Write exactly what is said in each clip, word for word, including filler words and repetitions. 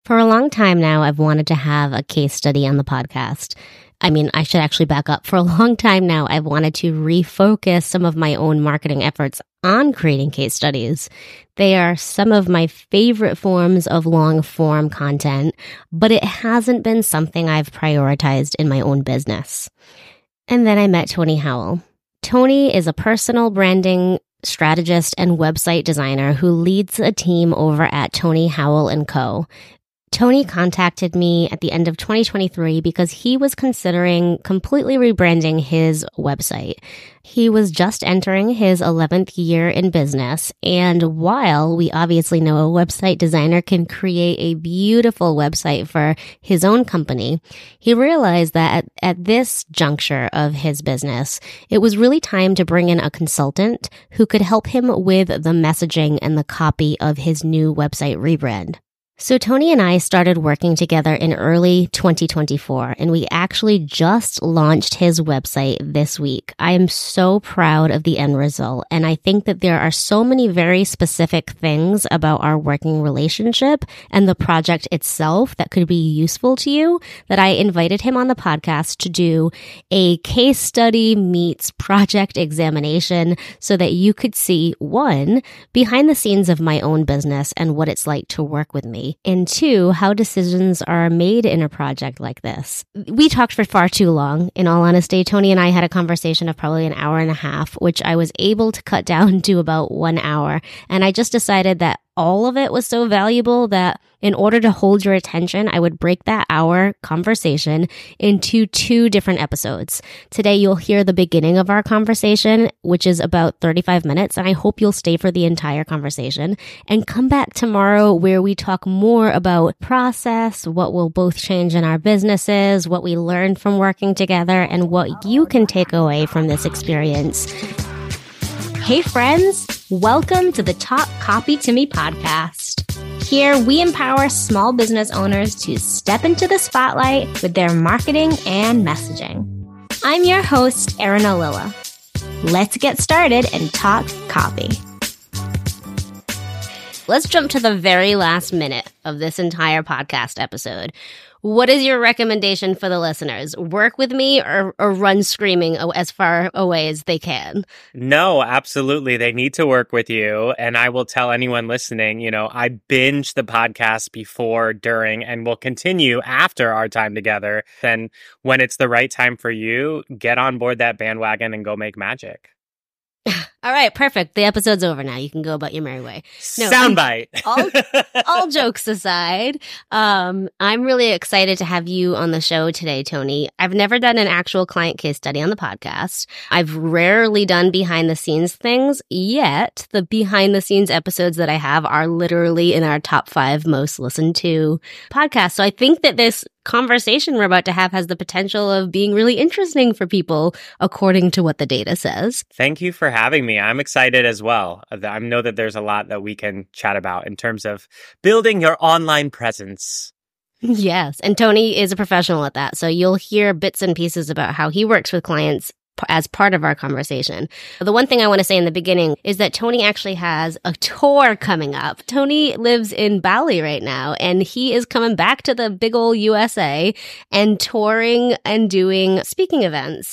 For a long time now, I've wanted to have a case study on the podcast. I mean, I should actually back up. For a long time now, I've wanted to refocus some of my own marketing efforts on creating case studies. They are some of my favorite forms of long-form content, but it hasn't been something I've prioritized in my own business. And then I met Tony Howell. Tony is a personal branding strategist and website designer who leads a team over at Tony Howell and Co. Tony contacted me at the end of twenty twenty-three because he was considering completely rebranding his website. He was just entering his eleventh year in business, and while we obviously know a website designer can create a beautiful website for his own company, he realized that at, at this juncture of his business, it was really time to bring in a consultant who could help him with the messaging and the copy of his new website rebrand. So Tony and I started working together in early twenty twenty-four, and we actually just launched his website this week. I am so proud of the end result, and I think that there are so many very specific things about our working relationship and the project itself that could be useful to you that I invited him on the podcast to do a case study meets project examination so that you could see, one, behind the scenes of my own business and what it's like to work with me, and two, how decisions are made in a project like this. We talked for far too long. In all honesty, Tony and I had a conversation of probably an hour and a half, which I was able to cut down to about one hour. And I just decided that all of it was so valuable that in order to hold your attention, I would break that hour conversation into two different episodes. Today, you'll hear the beginning of our conversation, which is about thirty-five minutes, and I hope you'll stay for the entire conversation. And come back tomorrow where we talk more about process, what will both change in our businesses, what we learned from working together, and what you can take away from this experience. Hey friends, welcome to the Talk Copy to Me podcast. Here we empower small business owners to step into the spotlight with their marketing and messaging. I'm your host, Erin Alilla. Let's get started and talk copy. Let's jump to the very last minute of this entire podcast episode. What is your recommendation for the listeners? Work with me or, or run screaming as far away as they can? No, absolutely. They need to work with you. And I will tell anyone listening, you know, I binged the podcast before, during, and will continue after our time together. Then when it's the right time for you, get on board that bandwagon and go make magic. All right, perfect. The episode's over now. You can go about your merry way. No, Soundbite. all, all jokes aside, um, I'm really excited to have you on the show today, Tony. I've never done an actual client case study on the podcast. I've rarely done behind the scenes things, yet the behind the scenes episodes that I have are literally in our top five most listened to podcasts. So I think that this conversation we're about to have has the potential of being really interesting for people, according to what the data says. Thank you for having me. I'm excited as well. I know that there's a lot that we can chat about in terms of building your online presence. Yes. And Tony is a professional at that. So you'll hear bits and pieces about how he works with clients as part of our conversation. The one thing I want to say in the beginning is that Tony actually has a tour coming up. Tony lives in Bali right now, and he is coming back to the big old U S A and touring and doing speaking events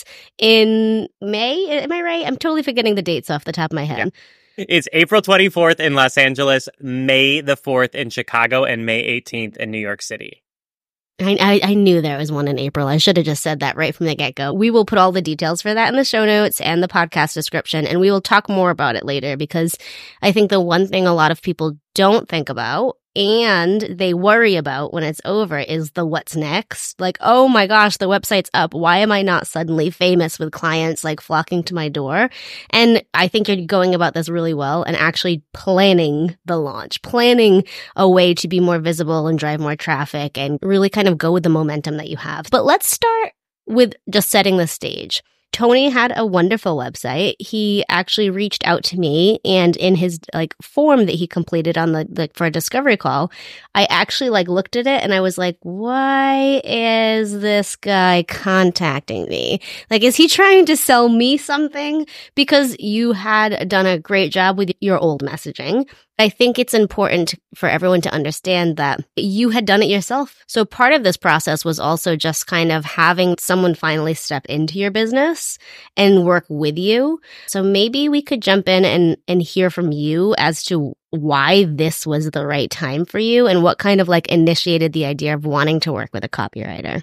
in May. Am I right? I'm totally forgetting the dates off the top of my head. Yeah. It's April twenty-fourth in Los Angeles, May the fourth in Chicago, and May eighteenth in New York City. I, I I knew there was one in April. I should have just said that right from the get-go. We will put all the details for that in the show notes and the podcast description, and we will talk more about it later because I think the one thing a lot of people don't think about and they worry about when it's over is the what's next. Like, oh my gosh, the website's up. Why am I not suddenly famous with clients like flocking to my door? And I think you're going about this really well and actually planning the launch, planning a way to be more visible and drive more traffic and really kind of go with the momentum that you have. But let's start with just setting the stage. Tony had a wonderful website. He actually reached out to me, and in his like form that he completed on the, the for a discovery call, I actually like looked at it and I was like, why is this guy contacting me? Like, is he trying to sell me something? Because you had done a great job with your old messaging. I think it's important for everyone to understand that you had done it yourself. So part of this process was also just kind of having someone finally step into your business and work with you. So maybe we could jump in and, and hear from you as to why this was the right time for you and what kind of like initiated the idea of wanting to work with a copywriter.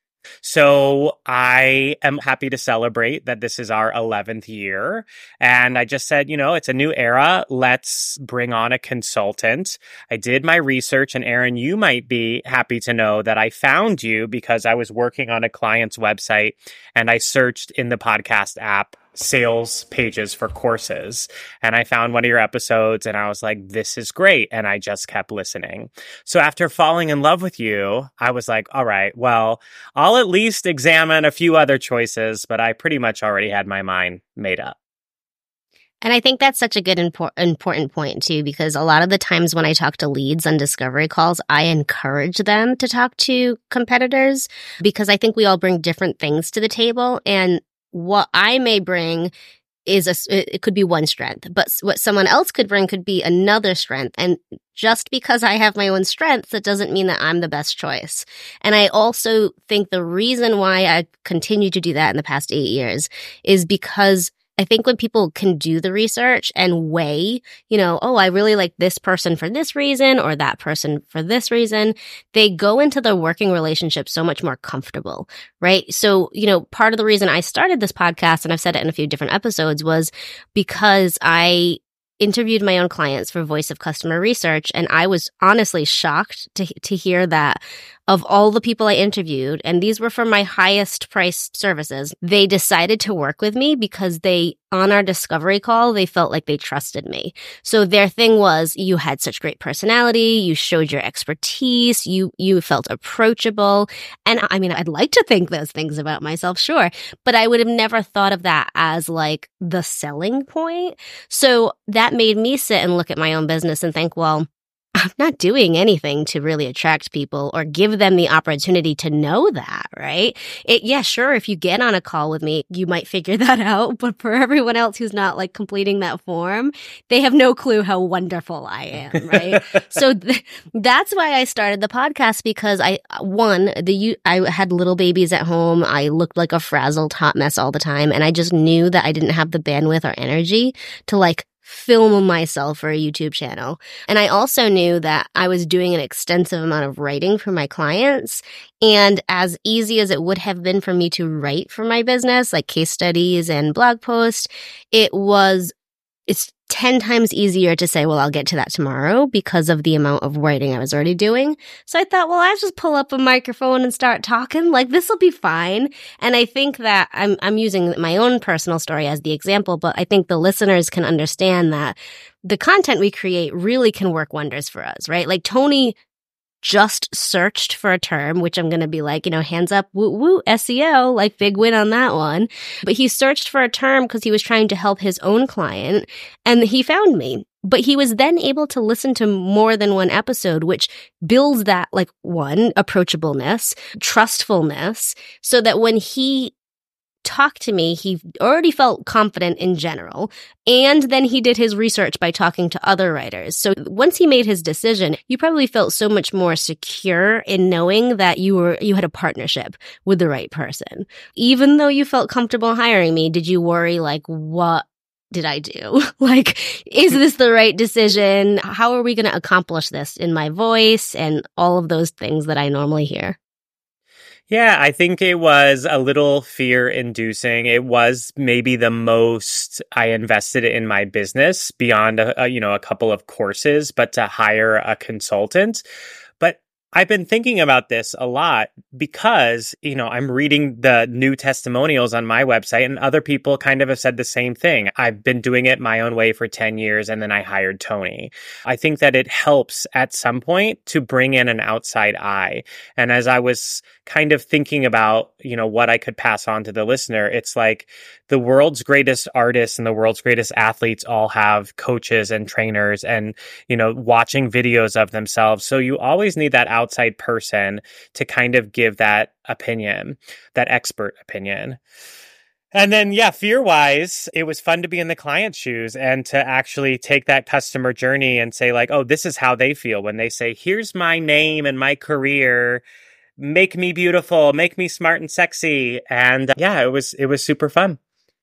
So I am happy to celebrate that this is our eleventh year. And I just said, you know, it's a new era. Let's bring on a consultant. I did my research. And Erin, you might be happy to know that I found you because I was working on a client's website and I searched in the podcast app sales pages for courses. And I found one of your episodes and I was like, this is great. And I just kept listening. So after falling in love with you, I was like, all right, well, I'll at least examine a few other choices, but I pretty much already had my mind made up. And I think that's such a good impor- important point too, because a lot of the times when I talk to leads on discovery calls, I encourage them to talk to competitors because I think we all bring different things to the table. And what I may bring is a, it could be one strength, but what someone else could bring could be another strength. And just because I have my own strengths, that doesn't mean that I'm the best choice. And I also think the reason why I continue to do that in the past eight years is because I think when people can do the research and weigh, you know, oh, I really like this person for this reason or that person for this reason, they go into the working relationship so much more comfortable, right? So, you know, part of the reason I started this podcast, and I've said it in a few different episodes, was because I interviewed my own clients for Voice of Customer Research, and I was honestly shocked to to hear that of all the people I interviewed, and these were for my highest priced services, they decided to work with me because they, on our discovery call, they felt like they trusted me. So their thing was, you had such great personality, you showed your expertise, you you felt approachable. And I mean, I'd like to think those things about myself, sure, but I would have never thought of that as like the selling point. So that made me sit and look at my own business and think, well, I'm not doing anything to really attract people or give them the opportunity to know that, right? It, yeah, sure. If you get on a call with me, you might figure that out. But for everyone else who's not like completing that form, they have no clue how wonderful I am, right? so th- that's why I started the podcast because I, one, the I had little babies at home. I looked like a frazzled hot mess all the time. And I just knew that I didn't have the bandwidth or energy to like film myself for a YouTube channel. And I also knew that I was doing an extensive amount of writing for my clients. And as easy as it would have been for me to write for my business, like case studies and blog posts, it was, it's ten times easier to say, well, I'll get to that tomorrow because of the amount of writing I was already doing. So I thought, well, I just pull up a microphone and start talking. Like, this will be fine. And I think that I'm, I'm using my own personal story as the example, but I think the listeners can understand that the content we create really can work wonders for us, right? Like Tony just searched for a term, which I'm going to be like, you know, hands up, woo woo, S E O, like big win on that one. But he searched for a term because he was trying to help his own client and he found me. But he was then able to listen to more than one episode, which builds that like one, approachableness, trustfulness, so that when he talked to me, he already felt confident in general. And then he did his research by talking to other writers. So once he made his decision, you probably felt so much more secure in knowing that you were, you had a partnership with the right person. Even though you felt comfortable hiring me, did you worry like, what did I do? Like, is this the right decision? How are we going to accomplish this in my voice and all of those things that I normally hear? Yeah, I think it was a little fear-inducing. It was maybe the most I invested in my business beyond, a, a, you know, a couple of courses, but to hire a consultant. But I've been thinking about this a lot because, you know, I'm reading the new testimonials on my website and other people kind of have said the same thing. I've been doing it my own way for ten years and then I hired Tony. I think that it helps at some point to bring in an outside eye. And as I was kind of thinking about, you know, what I could pass on to the listener, it's like the world's greatest artists and the world's greatest athletes all have coaches and trainers and, you know, watching videos of themselves. So you always need that outside person to kind of give that opinion, that expert opinion. And then, yeah, fear-wise, it was fun to be in the client's shoes and to actually take that customer journey and say like, oh, this is how they feel when they say, here's my name and my career, make me beautiful, make me smart and sexy. And uh, yeah, it was it was super fun.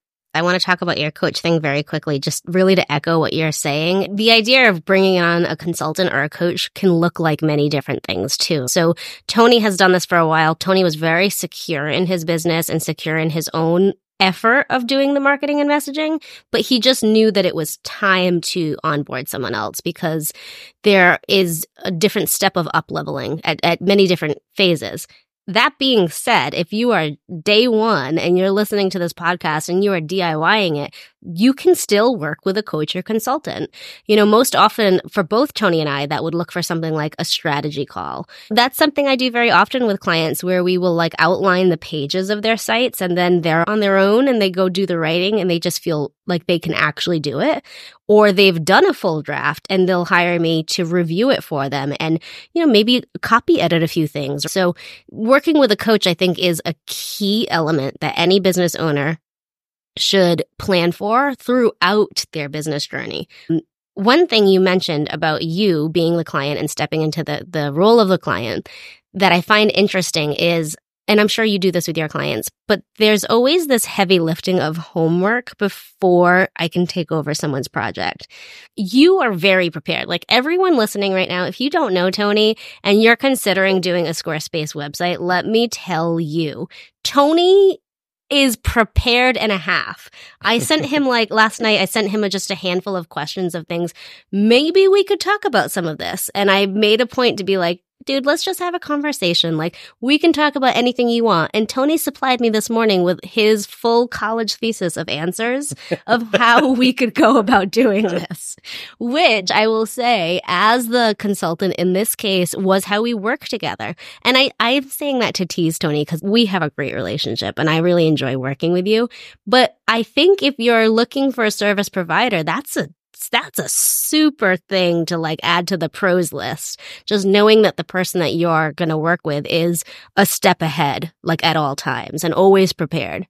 I want to talk about your coach thing very quickly, just really to echo what you're saying. The idea of bringing on a consultant or a coach can look like many different things too. So Tony has done this for a while. Tony was very secure in his business and secure in his own effort of doing the marketing and messaging, but he just knew that it was time to onboard someone else because there is a different step of up leveling at, at many different phases. That being said, if you are day one and you're listening to this podcast and you are DIYing it, you can still work with a coach or consultant. You know, most often for both Tony and I, that would look for something like a strategy call. That's something I do very often with clients where we will like outline the pages of their sites and then they're on their own and they go do the writing and they just feel like they can actually do it. Or they've done a full draft and they'll hire me to review it for them and, you know, maybe copy edit a few things. So working with a coach, I think, is a key element that any business owner should plan for throughout their business journey. One thing you mentioned about you being the client and stepping into the, the role of the client that I find interesting is, and I'm sure you do this with your clients, but there's always this heavy lifting of homework before I can take over someone's project. You are very prepared. Like everyone listening right now, if you don't know Tony and you're considering doing a Squarespace website, let me tell you, Tony is prepared and a half. I sent him like last night, I sent him a, just a handful of questions of things. Maybe we could talk about some of this. And I made a point to be like, dude, let's just have a conversation. Like, we can talk about anything you want. And Tony supplied me this morning with his full college thesis of answers of how we could go about doing this, which I will say, as the consultant in this case, was how we work together. And I, I'm saying that to tease Tony because we have a great relationship and I really enjoy working with you. But I think if you're looking for a service provider, that's a That's a super thing to like add to the pros list. Just knowing that the person that you're going to work with is a step ahead, like at all times and always prepared.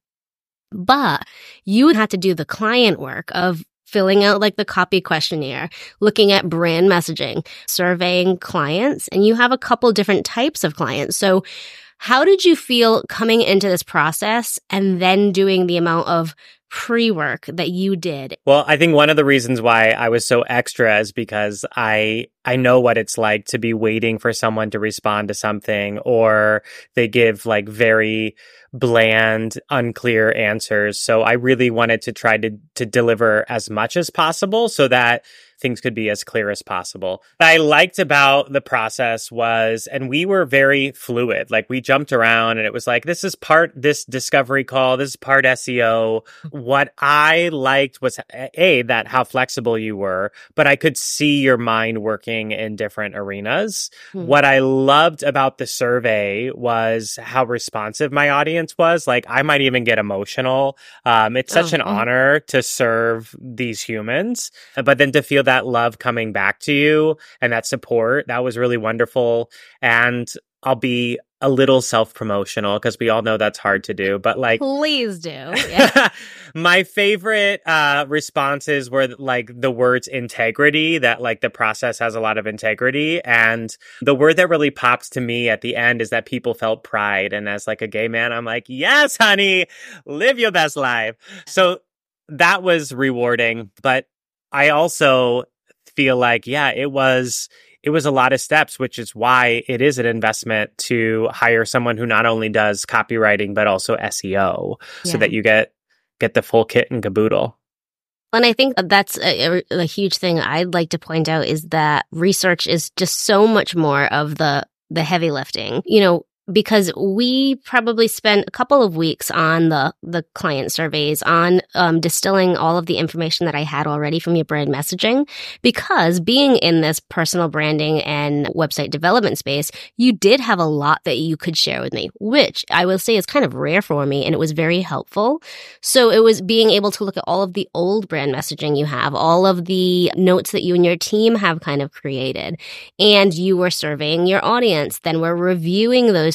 But you had to do the client work of filling out like the copy questionnaire, looking at brand messaging, surveying clients, and you have a couple different types of clients. So how did you feel coming into this process and then doing the amount of pre-work that you did? Well, I think one of the reasons why I was so extra is because I I know what it's like to be waiting for someone to respond to something, or they give like very bland, unclear answers. So I really wanted to try to to deliver as much as possible so that things could be as clear as possible. What I liked about the process was, and we were very fluid, like we jumped around and it was like, this is part this discovery call, this is part S E O. What I liked was, A, that how flexible you were, but I could see your mind working in different arenas. Hmm. What I loved about the survey was how responsive my audience was. Like, I might even get emotional. Um, it's such oh, an oh. honor to serve these humans, but then to feel that love coming back to you and that support, that was really wonderful. And I'll be a little self-promotional because we all know that's hard to do, but like, please do. Yeah. My favorite uh, responses were like the words integrity, that like the process has a lot of integrity. And the word that really pops to me at the end is that people felt pride. And as like a gay man, I'm like, yes, honey, live your best life. So that was rewarding. But I also feel like, yeah, it was it was a lot of steps, which is why it is an investment to hire someone who not only does copywriting, but also S E O, yeah, so that you get get the full kit and caboodle. And I think that's a, a huge thing I'd like to point out is that research is just so much more of the the heavy lifting. You know, because we probably spent a couple of weeks on the, the client surveys, on um, distilling all of the information that I had already from your brand messaging. Because being in this personal branding and website development space, you did have a lot that you could share with me, which I will say is kind of rare for me, and it was very helpful. So it was being able to look at all of the old brand messaging you have, all of the notes that you and your team have kind of created, and you were surveying your audience, then we're reviewing those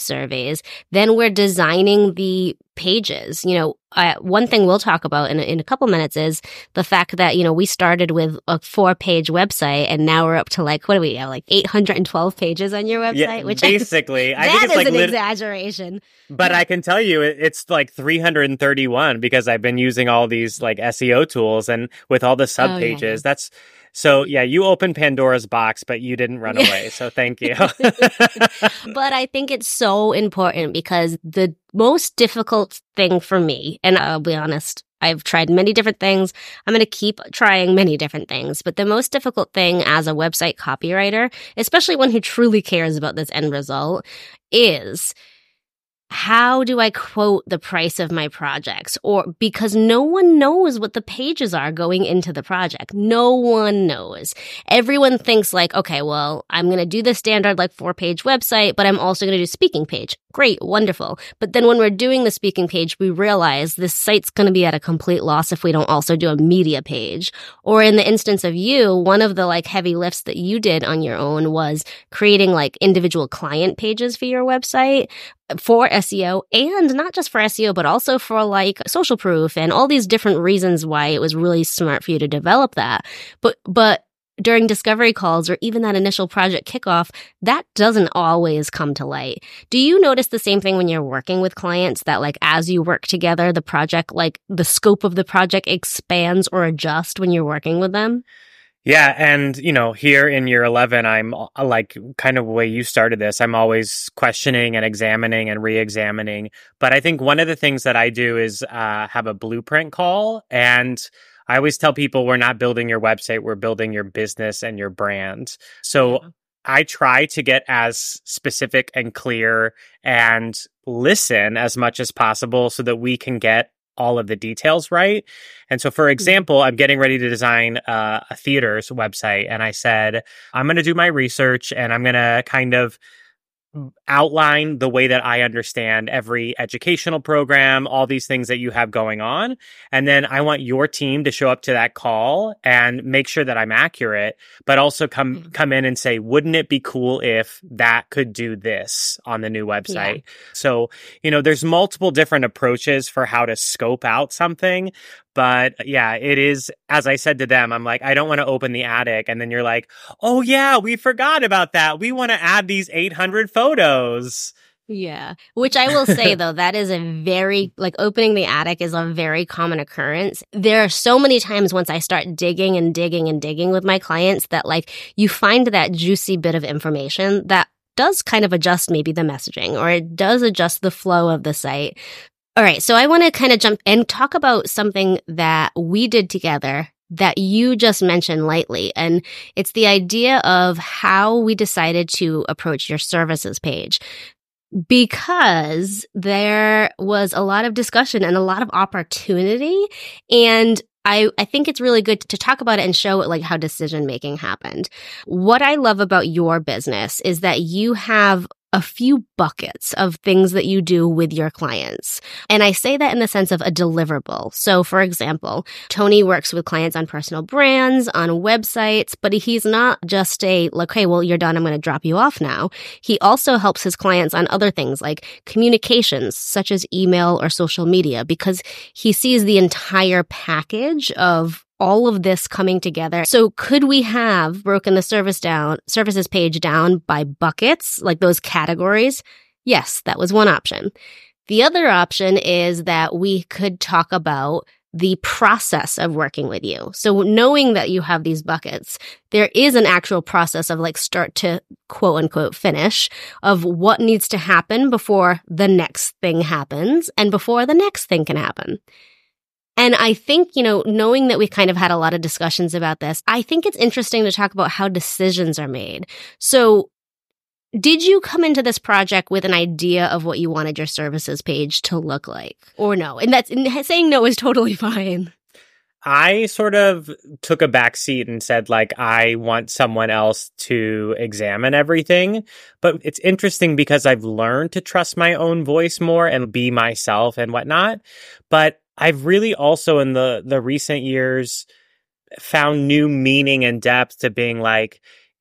surveys. Then we're designing the pages. You know, uh, one thing we'll talk about in, in a couple minutes is the fact that, you know, we started with a four page website and now we're up to like, what do we have, like eight hundred twelve pages on your website? Yeah, which basically. I, I that think it's is like an lit- exaggeration. But I can tell you it, it's like three hundred thirty-one because I've been using all these like S E O tools and with all the sub Oh, pages. yeah, yeah. That's so, yeah, you opened Pandora's box, but you didn't run away. So thank you. But I think it's so important because the most difficult thing for me, and I'll be honest, I've tried many different things. I'm going to keep trying many different things. But the most difficult thing as a website copywriter, especially one who truly cares about this end result, is how do I quote the price of my projects? Or because no one knows what the pages are going into the project. No one knows. Everyone thinks like, okay, well, I'm going to do the standard like four page website, but I'm also going to do speaking page. Great, wonderful. But then when we're doing the speaking page, we realize this site's going to be at a complete loss if we don't also do a media page. Or in the instance of you, one of the like heavy lifts that you did on your own was creating like individual client pages for your website for S E O, and not just for S E O, but also for like social proof and all these different reasons why it was really smart for you to develop that. But, but during discovery calls or even that initial project kickoff, that doesn't always come to light. Do you notice the same thing when you're working with clients that like as you work together, the project, like the scope of the project expands or adjusts when you're working with them? Yeah. And, you know, here in year eleven, I'm uh, like kind of the way you started this. I'm always questioning and examining and re-examining. But I think one of the things that I do is uh, have a blueprint call. And I always tell people we're not building your website, we're building your business and your brand. So yeah. I try to get as specific and clear and listen as much as possible so that we can get all of the details right. And so, for example, I'm getting ready to design uh, a theater's website. And I said, I'm going to do my research and I'm going to kind of outline the way that I understand every educational program, all these things that you have going on. And then I want your team to show up to that call and make sure that I'm accurate, but also come, mm-hmm. come in and say, wouldn't it be cool if that could do this on the new website? Yeah. So, you know, there's multiple different approaches for how to scope out something. But yeah, it is, as I said to them, I'm like, I don't want to open the attic. And then you're like, oh yeah, we forgot about that. We want to add these eight hundred photos. Yeah. Which I will say though, that is a very, like opening the attic is a very common occurrence. There are so many times once I start digging and digging and digging with my clients that like you find that juicy bit of information that does kind of adjust maybe the messaging or it does adjust the flow of the site. All right, so I want to kind of jump and talk about something that we did together that you just mentioned lightly, and it's the idea of how we decided to approach your services page. Because there was a lot of discussion and a lot of opportunity, and I, I think it's really good to talk about it and show like how decision making happened. What I love about your business is that you have a few buckets of things that you do with your clients. And I say that in the sense of a deliverable. So for example, Tony works with clients on personal brands, on websites, but he's not just a, like, okay, well, you're done. I'm going to drop you off now. He also helps his clients on other things like communications, such as email or social media, because he sees the entire package of all of this coming together. So could we have broken the service down, services page down by buckets, like those categories? Yes, that was one option. The other option is that we could talk about the process of working with you. So knowing that you have these buckets, there is an actual process of like start to quote unquote finish of what needs to happen before the next thing happens and before the next thing can happen. And I think, you know, knowing that we kind of had a lot of discussions about this, I think it's interesting to talk about how decisions are made. So did you come into this project with an idea of what you wanted your services page to look like or no? And that's and saying no is totally fine. I sort of took a back seat and said, like, I want someone else to examine everything. But it's interesting because I've learned to trust my own voice more and be myself and whatnot. But I've really also in the, the recent years found new meaning and depth to being like,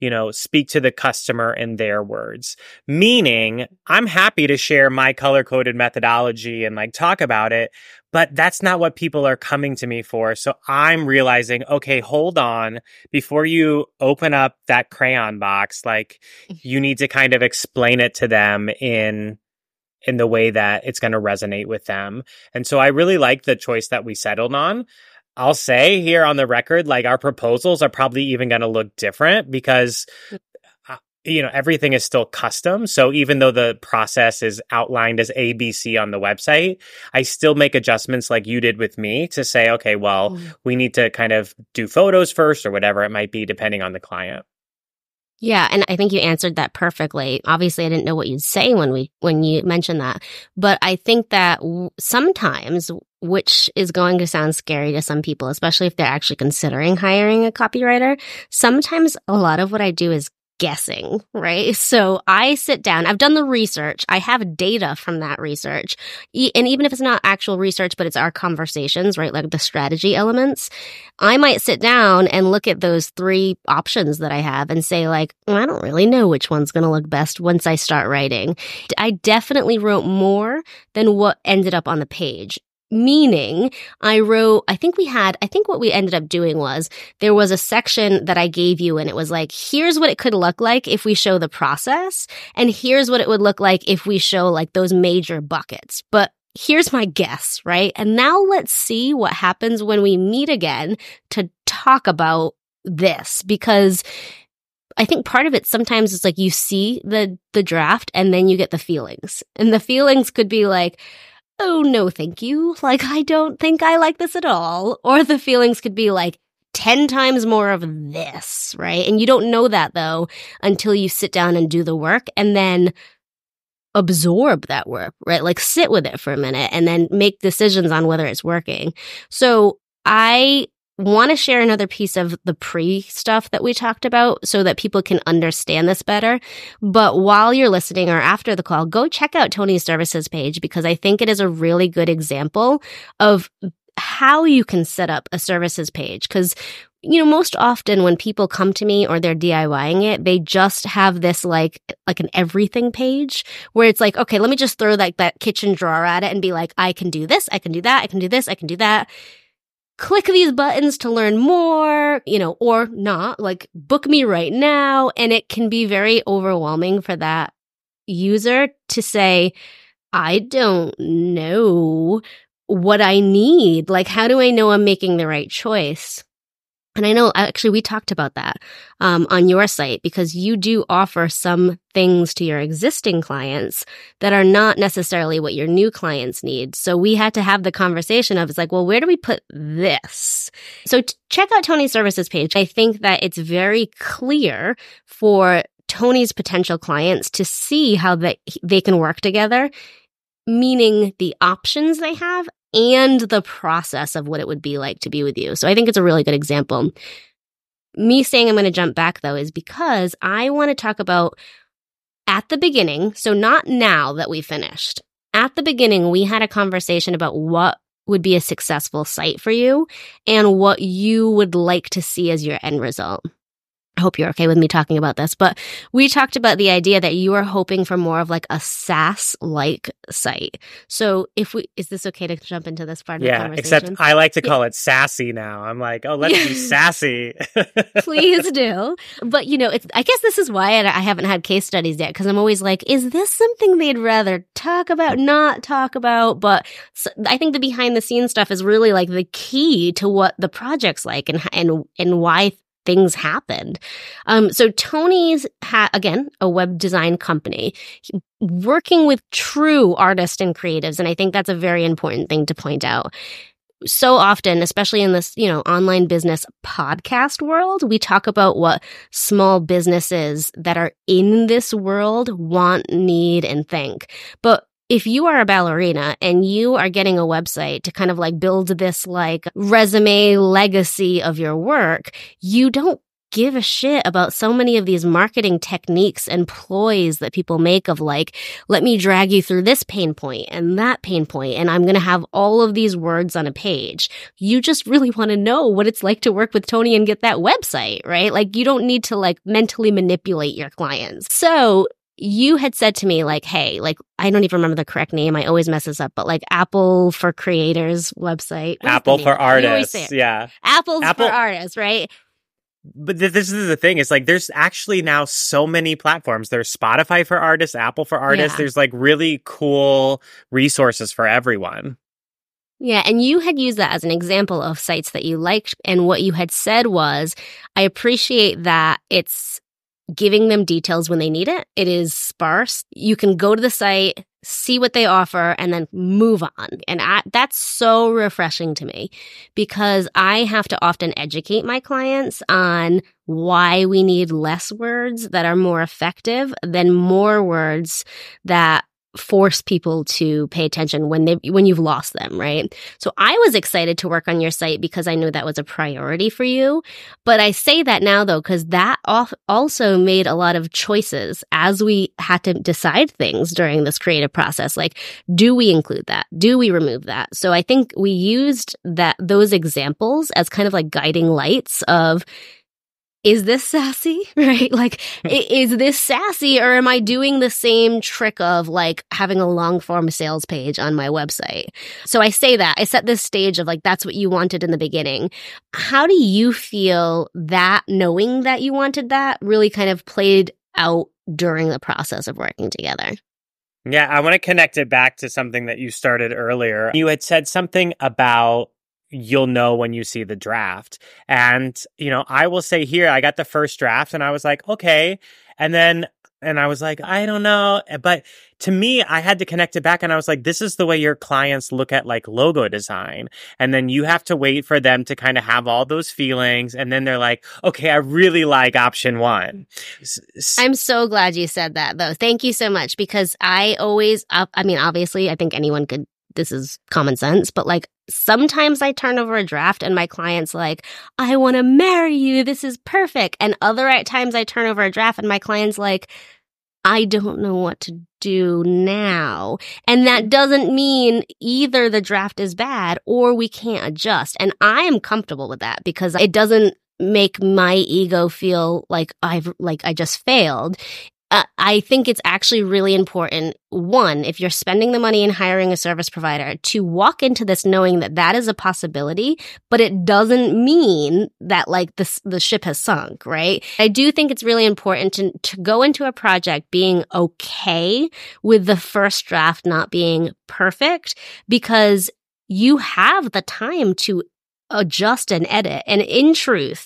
you know, speak to the customer in their words. Meaning, I'm happy to share my color-coded methodology and like talk about it, but that's not what people are coming to me for. So I'm realizing, okay, hold on. Before you open up that crayon box, like you need to kind of explain it to them in in the way that it's going to resonate with them. And so I really like the choice that we settled on. I'll say here on the record, like our proposals are probably even going to look different because, uh, you know, everything is still custom. So even though the process is outlined as A B C on the website, I still make adjustments like you did with me to say, okay, well, mm. we need to kind of do photos first or whatever it might be, depending on the client. Yeah, and I think you answered that perfectly. Obviously, I didn't know what you'd say when we when you mentioned that, but I think that w- sometimes, which is going to sound scary to some people, especially if they're actually considering hiring a copywriter, sometimes a lot of what I do is guessing, right? So I sit down, I've done the research, I have data from that research. E- and even if it's not actual research, but it's our conversations, right? Like the strategy elements, I might sit down and look at those three options that I have and say like, well, I don't really know which one's going to look best once I start writing. I definitely wrote more than what ended up on the page. Meaning I wrote, I think we had, I think what we ended up doing was there was a section that I gave you and it was like, here's what it could look like if we show the process. And here's what it would look like if we show like those major buckets. But here's my guess, right? And now let's see what happens when we meet again to talk about this, because I think part of it sometimes is like you see the, the draft and then you get the feelings, and the feelings could be like, oh, no, thank you. Like, I don't think I like this at all. Or the feelings could be like ten times more of this, right? And you don't know that, though, until you sit down and do the work and then absorb that work, right? Like, sit with it for a minute and then make decisions on whether it's working. So I want to share another piece of the pre stuff that we talked about so that people can understand this better. But while you're listening or after the call, go check out Tony's services page, because I think it is a really good example of how you can set up a services page. Because, you know, most often when people come to me or they're DIYing it, they just have this like, like an everything page where it's like, okay, let me just throw like that kitchen drawer at it and be like, I can do this, I can do that, I can do this, I can do that. Click these buttons to learn more, you know, or not, like book me right now. And it can be very overwhelming for that user to say, I don't know what I need. Like, how do I know I'm making the right choice? And I know actually we talked about that um, on your site, because you do offer some things to your existing clients that are not necessarily what your new clients need. So we had to have the conversation of, it's like, well, where do we put this? So t- check out Tony's services page. I think that it's very clear for Tony's potential clients to see how they, they can work together, meaning the options they have and the process of what it would be like to be with you. So I think it's a really good example. Me saying I'm going to jump back, though, is because I want to talk about at the beginning, so not now that we finished. At the beginning, we had a conversation about what would be a successful site for you and what you would like to see as your end result. I hope you're okay with me talking about this, but we talked about the idea that you are hoping for more of like a SaaS-like site. So if we, is this okay to jump into this part of yeah, the conversation? Except I like to call yeah. it sassy now. I'm like, oh, let's be sassy. Please do. But you know, it's, I guess this is why I haven't had case studies yet, because I'm always like, is this something they'd rather talk about, not talk about? But so, I think the behind the scenes stuff is really like the key to what the project's like and, and, and why things happened. Um, so Tony's, ha- again, a web design company, working with true artists and creatives. And I think that's a very important thing to point out. So often, especially in this, you know, online business podcast world, we talk about what small businesses that are in this world want, need, and think. But if you are a ballerina and you are getting a website to kind of like build this like resume legacy of your work, you don't give a shit about so many of these marketing techniques and ploys that people make of like, let me drag you through this pain point and that pain point, and I'm going to have all of these words on a page. You just really want to know what it's like to work with Tony and get that website, right? Like, you don't need to like mentally manipulate your clients. So you had said to me like, hey, like, I don't even remember the correct name. I always mess this up, but like Apple for Creators website. Apple for Artists. Yeah. Apple's Apple- for Artists, right? But th- this is the thing. It's like there's actually now so many platforms. There's Spotify for Artists, Apple for Artists. Yeah. There's like really cool resources for everyone. Yeah, and you had used that as an example of sites that you liked, and what you had said was, I appreciate that it's giving them details when they need it. It is sparse. You can go to the site, see what they offer, and then move on. And I, that's so refreshing to me, because I have to often educate my clients on why we need less words that are more effective than more words that force people to pay attention when they when you've lost them, right? So I was excited to work on your site because I knew that was a priority for you. But I say that now though, because that also made a lot of choices as we had to decide things during this creative process. Like, do we include that? Do we remove that? So I think we used that those examples as kind of like guiding lights of, is this sassy, right? Like, is this sassy, or am I doing the same trick of like having a long form sales page on my website? So I say that, I set this stage of like, that's what you wanted in the beginning. How do you feel that knowing that you wanted that really kind of played out during the process of working together? Yeah, I want to connect it back to something that you started earlier. You had said something about you'll know when you see the draft. And, you know, I will say here, I got the first draft and I was like, okay. And then, and I was like, I don't know. But to me, I had to connect it back. And I was like, this is the way your clients look at like logo design. And then you have to wait for them to kind of have all those feelings. And then they're like, okay, I really like option one. I'm so glad you said that though. Thank you so much, because I always, I mean, obviously I think anyone could, this is common sense, but like, sometimes I turn over a draft and my client's like, I want to marry you. This is perfect. And other times I turn over a draft and my client's like, I don't know what to do now. And that doesn't mean either the draft is bad or we can't adjust. And I am comfortable with that because it doesn't make my ego feel like I've, like I just failed. Uh, I think it's actually really important, one, if you're spending the money and hiring a service provider, to walk into this knowing that that is a possibility, but it doesn't mean that like the, the ship has sunk, right? I do think it's really important to, to go into a project being okay with the first draft not being perfect, because you have the time to adjust and edit. And in truth,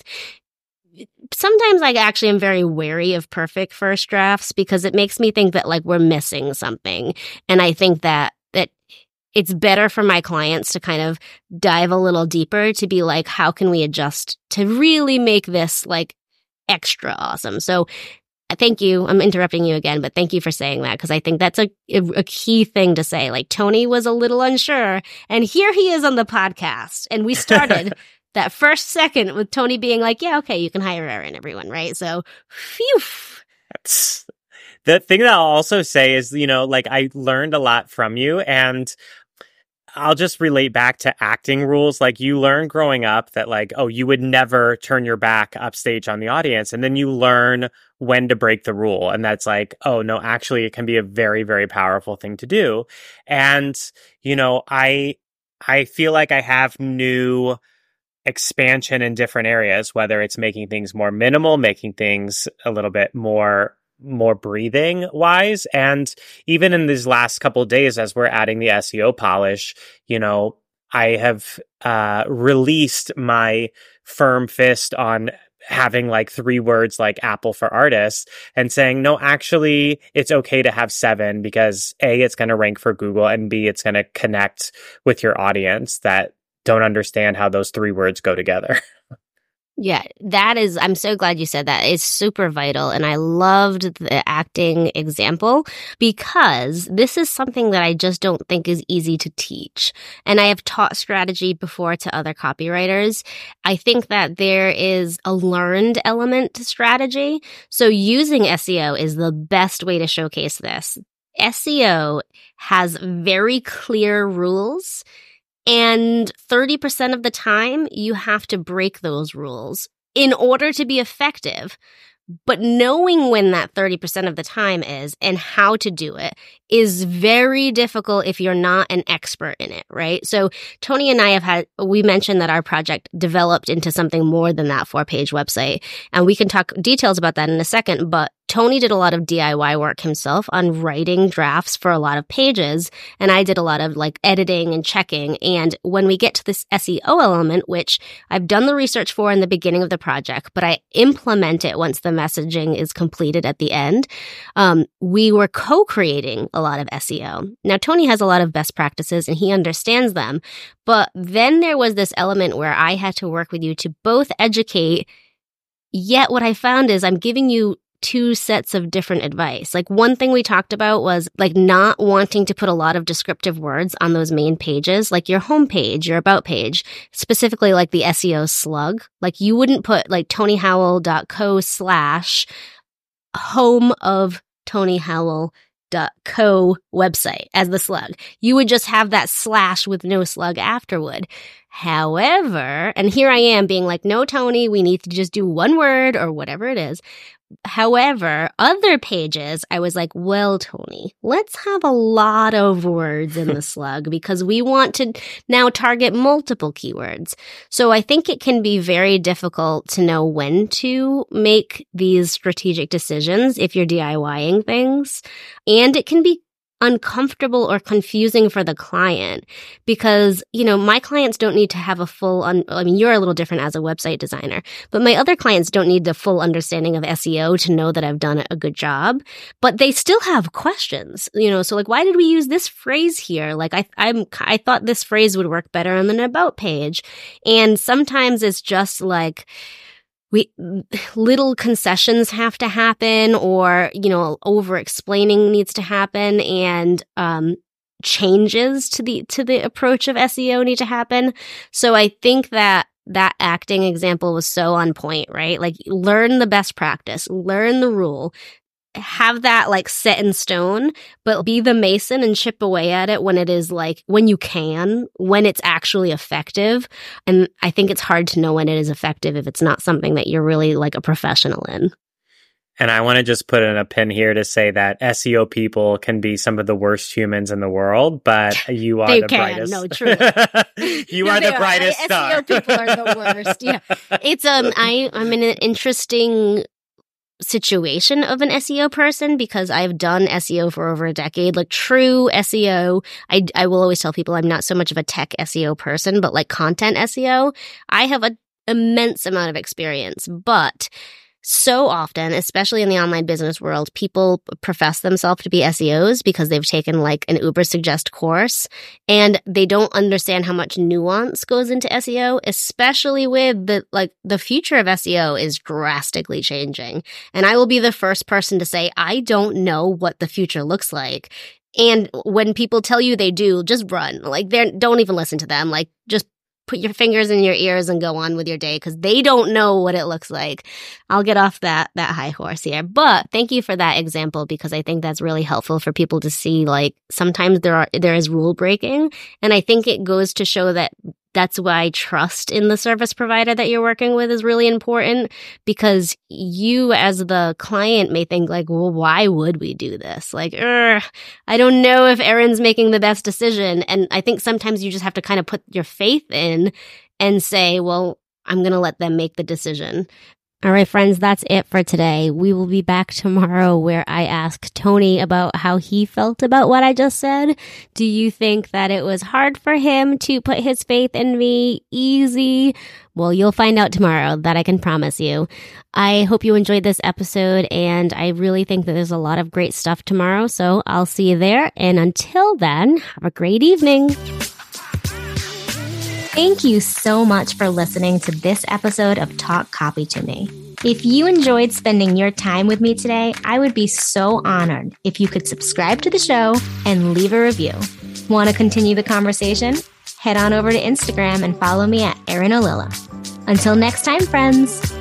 sometimes I actually am very wary of perfect first drafts because it makes me think that like we're missing something. And I think that that it's better for my clients to kind of dive a little deeper to be like, how can we adjust to really make this like extra awesome? So thank you. I'm interrupting you again, but thank you for saying that, because I think that's a, a key thing to say. Like, Tony was a little unsure, and here he is on the podcast. And we started that first second with Tony being like, yeah, okay, you can hire Erin, everyone, right? So, phew. That's, the thing that I'll also say is, you know, like I learned a lot from you, and I'll just relate back to acting rules. Like, you learn growing up that like, oh, you would never turn your back upstage on the audience. And then you learn when to break the rule. And that's like, oh no, actually it can be a very, very powerful thing to do. And, you know, I, I feel like I have new expansion in different areas, whether it's making things more minimal, making things a little bit more more breathing wise. And even in these last couple of days, as we're adding the S E O polish, you know, I have uh released my firm fist on having like three words like Apple for Artists, and saying, no, actually it's okay to have seven, because A, it's going to rank for Google, and B, it's going to connect with your audience that don't understand how those three words go together. Yeah, that is, I'm so glad you said that. It's super vital. And I loved the acting example because this is something that I just don't think is easy to teach. And I have taught strategy before to other copywriters. I think that there is a learned element to strategy. So using S E O is the best way to showcase this. S E O has very clear rules. And thirty percent of the time, you have to break those rules in order to be effective. But knowing when that thirty percent of the time is and how to do it is very difficult if you're not an expert in it, right? So Tony and I have had, we mentioned that our project developed into something more than that four-page website. And we can talk details about that in a second, but Tony did a lot of D I Y work himself on writing drafts for a lot of pages, and I did a lot of like editing and checking. And when we get to this S E O element, which I've done the research for in the beginning of the project, but I implement it once the messaging is completed at the end, um, we were co-creating a lot of S E O. Now, Tony has a lot of best practices and he understands them, but then there was this element where I had to work with you to both educate, yet what I found is I'm giving you two sets of different advice. Like one thing we talked about was like not wanting to put a lot of descriptive words on those main pages, like your home page, your about page, specifically like the S E O slug. Like you wouldn't put like tonyhowell.co slash home of Tony Howell dot co website as the slug. You would just have that slash with no slug afterward. However, and here I am being like, no, Tony, we need to just do one word or whatever it is. However, other pages, I was like, well, Tony, let's have a lot of words in the slug because we want to now target multiple keywords. So I think it can be very difficult to know when to make these strategic decisions if you're DIYing things. And it can be uncomfortable or confusing for the client because, you know, my clients don't need to have a full, un- I mean, you're a little different as a website designer, but my other clients don't need the full understanding of S E O to know that I've done a good job, but they still have questions, you know, so like, why did we use this phrase here? Like, I, I'm, I thought this phrase would work better on an about page. And sometimes it's just like, we little concessions have to happen or, you know, over explaining needs to happen and um changes to the to the approach of S E O need to happen. So I think that that acting example was so on point, right? Like learn the best practice, learn the rule, have that like set in stone, but be the mason and chip away at it when it is like, when you can, when it's actually effective. And I think it's hard to know when it is effective if it's not something that you're really like a professional in. And I want to just put in a pin here to say that S E O people can be some of the worst humans in the world, but you are they the can. brightest. No, true. you no, are the are. brightest I, star. S E O people are the worst. Yeah, it's um, I I'm in an interesting situation of an S E O person because I've done S E O for over a decade, like true S E O. I, I will always tell people I'm not so much of a tech S E O person, but like content S E O, I have an immense amount of experience, but so often, especially in the online business world, people profess themselves to be S E Os because they've taken like an Ubersuggest course and they don't understand how much nuance goes into S E O, especially with the like the future of S E O is drastically changing. And I will be the first person to say, I don't know what the future looks like. And when people tell you they do, just run. Like, they don't even listen to them. Like, just put your fingers in your ears and go on with your day because they don't know what it looks like. I'll get off that that high horse here. But thank you for that example because I think that's really helpful for people to see, like, sometimes there are there is rule breaking. And I think it goes to show that that's why trust in the service provider that you're working with is really important because you as the client may think like, well, why would we do this? Like, I don't know if Erin's making the best decision. And I think sometimes you just have to kind of put your faith in and say, well, I'm going to let them make the decision. All right, friends, that's it for today. We will be back tomorrow where I ask Tony about how he felt about what I just said. Do you think that it was hard for him to put his faith in me? Easy? Well, you'll find out tomorrow, that I can promise you. I hope you enjoyed this episode, and I really think that there's a lot of great stuff tomorrow, so I'll see you there. And until then, have a great evening. Thank you so much for listening to this episode of Talk Copy to Me. If you enjoyed spending your time with me today, I would be so honored if you could subscribe to the show and leave a review. Want to continue the conversation? Head on over to Instagram and follow me at Erin Ollila. Until next time, friends.